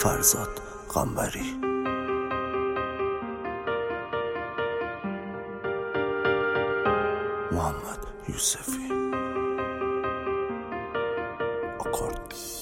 فرزاد قنبری. محمد یوسفی. آکورد.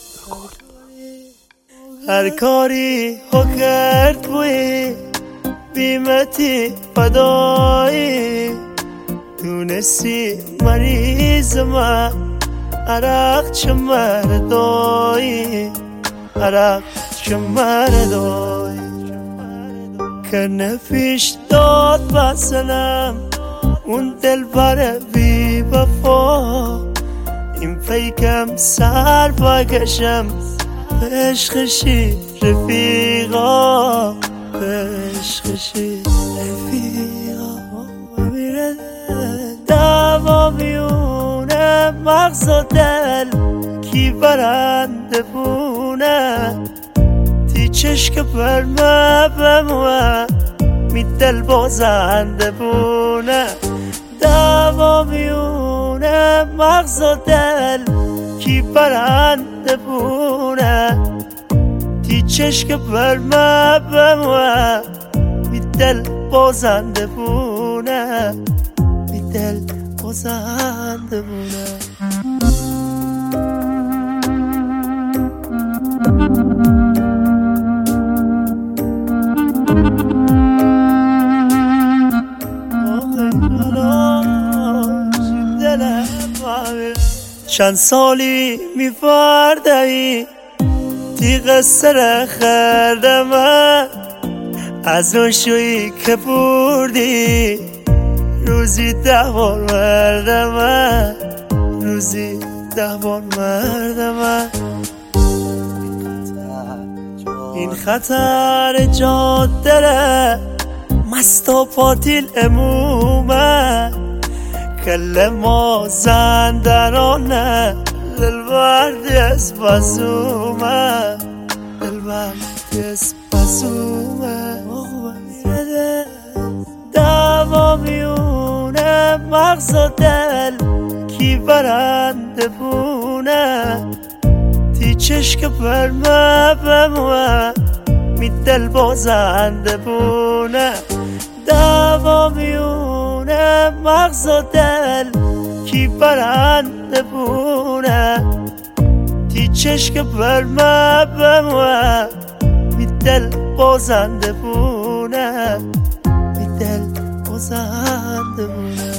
هر کاری ها کرد بوی بیمتی فدایی، تونستی مریض من عرق چه مردایی، عرق چه مردایی که نفیش داد بسنم اون دل بر بی وفا، این فیکم سر بکشم به عشقشی رفیقا، به عشقشی رفیقا. میره دعوا میونه مغز و دل کی برنده بونه، تی چشک برمه بموه می دل بازنده بونه. دعوا میونه مغز و دل کی برنده بونه، تی چشک برمه بموه می دل بازنده بونه، می دل بازنده بونه. چند سالی می‌فرده‌ای تیغ سر خردمه، از اون شویی که بردی روزی 10 بار مردمه، روزی 10 بار مردمه. این خطر جاده مست و پاتیل امومه، کل ما زندرانه دلبرد اسپاسومه، دلبرد اسپاسومه. دعوا میونه مغز و دل کی برنده بونه، تی چشک برمه بموه می دل بازنده بونه. دعوا میونه مغز و دل کی برنده بونه، تی چشک برمه بموه می دل بازنده بونه، می دل بازنده بونه.